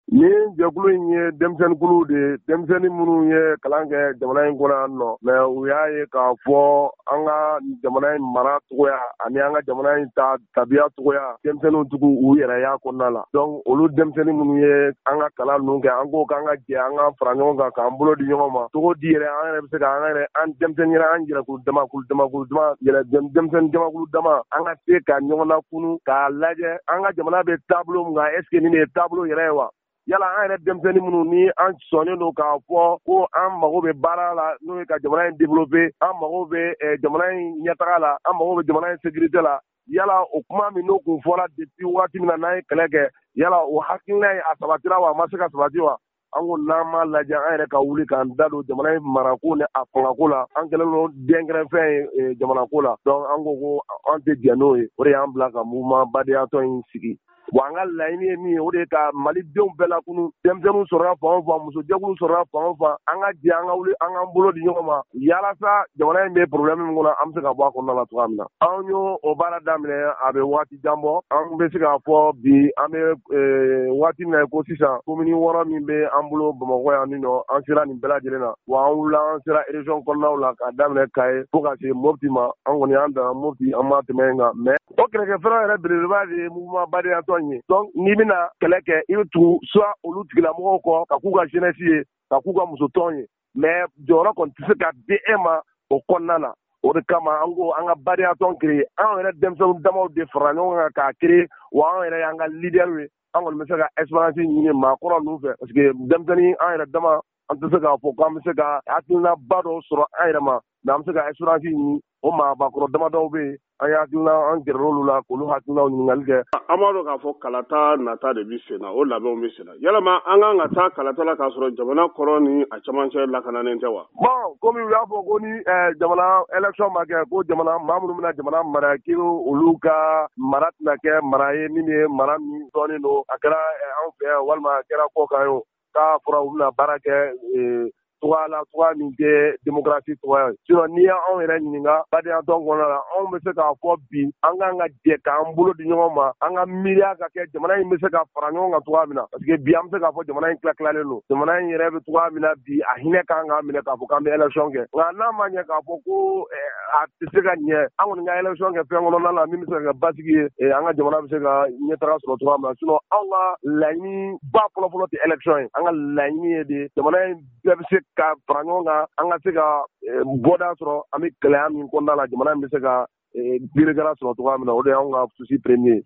Ni jɛkulu in ye denmisɛnninkulu de denmisɛnnin minnu ye kalan kɛ jamana in kɔnɔ nɔ mɛ u y'a ye k'a fɔ an ka jamana in mara cogoya ani an ka jamana in tabiya cogoya denmisɛnnintigiw u yɛrɛ y'a kɔnɔna la donc olu denmisɛnnin minnu ye an ka kalan ninnu kɛ an ko k'an ka jɛ an ka fara ɲɔgɔn kan k'an bolo di ɲɔgɔn ma cogo di yɛrɛ an yɛrɛ bɛ se ka an denmisɛnnin yɛrɛ an yɛrɛkulu denmisɛnnin jamakulu dama an ka se ka ɲɔgɔn lakunu k'a lajɛ an ka jamana bɛ taabolo min kan est ce que nin de ye taabolo yɛrɛ ye wa yala an yɛrɛ denmisɛnnin minnu ni an sɔnnen don k'a fɔ ko an mago bɛ baara la n'o ye ka jamana in développer an mago bɛ jamana in ɲɛtaga la an mago bɛ jamana in sécurité la yala o kuma min n'o kun fɔra depuis waati min na n'an ye kɛlɛ kɛ yala o hakilina ye a sabatira wa a ma se ka sabati wa an ko n'an m'a lajɛ an yɛrɛ ka wuli k'an da don jamana in marako ni a fangako la an kɛlen don dɛnkɛrɛfɛn ye jamanako la donc an ko an tɛ jɛn n'o ye o de y'an bila ka mouvement badeyatɔ in sigi wa an ka laɲini ye min ye o de ye ka malidenw bɛɛ lakunu denmisɛnninw sɔrɔla fan o fan musojɛkulu sɔrɔla fan o fan an ka jɛ an ka wuli an k'an bolo di ɲɔgɔn ma yalasa jamana in bɛ problème min kɔnɔ an bɛ se ka bɔ a kɔnɔna la cogoya min na an y'o o baara daminɛ a bɛ waati jan bɔ an bɛ se k'a fɔ bi an bɛ waati min na ko sisan commune 6 min bɛ an bolo bamakɔ yan nin nɔ an sera nin bɛɛ lajɛlen na wa an wulila an sera région kɔnɔnaw la k'a daminɛ Kaye fo ka se Mopti ma an kɔni y'an dan Mopti an ma tɛmɛ yen kan mais o kɛlɛkɛfɛrɛn yɛrɛ belebeleba de ye mouvement badeyatɔ ye donc n'i bɛna kɛlɛ kɛ i bɛ tugu soit olu tigilamɔgɔw kɔ ka k'u ka jeunesse ye ka k'u ka musotɔn ye mais jɔyɔrɔ kɔni tɛ se ka di e ma o kɔnɔna na o de kama an ko an ka badeyatɔn créer an yɛrɛ denmisɛnnin damaw de fara ɲɔgɔn kan k'a créer wa an yɛrɛ y'an ka leader ye an kɔni bɛ se ka expérience ɲini maakɔrɔ ninnu fɛ parce que denmisɛnnin an yɛrɛ dama an tɛ se k'a fɔ k'an bɛ se ka hakilinaba dɔw sɔrɔ an yɛrɛ ma mais an bɛ se ka expérience ɲini o maabakɔrɔ damadɔw bɛ yen an hakilina an gɛrɛ olu la k'olu hakilinaw ɲininkali kɛ. An b'a dɔn k'a fɔ kalata nata de bɛ sen na o labɛnw bɛ sen na yalama an kan ka taa kalata la k'a sɔrɔ jamana kɔrɔ ni a camancɛ lakananen tɛ wa. bon komi u y'a fɔ ko ni jamana élection ma kɛ ko jamana maa minnu bɛna jamana mara k'i olu ka mara tɛna kɛ mara ye min ye mara min dɔɔnin don a kɛra anw fɛ yan walima a kɛra kɔkan ye o k'a fɔra u bɛna baara kɛ cogoya la cogoya min tɛ démocratie cogoya ye sinon n'i y'anw yɛrɛ ɲininka badeyatɔn kɔnɔna la anw bɛ se k'a fɔ bi an kan ka jɛ k'an bolo di ɲɔgɔn ma an ka miiriya ka kɛ jamana in bɛ se ka fara ɲɔgɔn kan cogoya min na parce que bi an bɛ se k'a fɔ jamana in tilatilalen don jamana in yɛrɛ bɛ cogoya min na bi a hinɛ kan k'an minɛ k'a fɔ k'an bɛ élection kɛ nka n'a ma ɲɛ k'a fɔ ko a tɛ se ka ɲɛ an kɔni ka élection kɛ fɛn kɔnɔna la min bɛ se ka kɛ basigi ye an ka jamana bɛ se ka ɲɛtaga sɔrɔ cogoya min na sinon anw ka laɲini ba fɔlɔfɔlɔ tɛ élection ye an ka laɲini ye de jamana in bɛɛ bɛ se ka fara ɲɔgɔn kan an ka se ka bɔda sɔrɔ an bɛ gɛlɛya min kɔnɔna la jamana in bɛ se ka biirikara sɔrɔ cogoya min na o de y'anw ka souci premier ye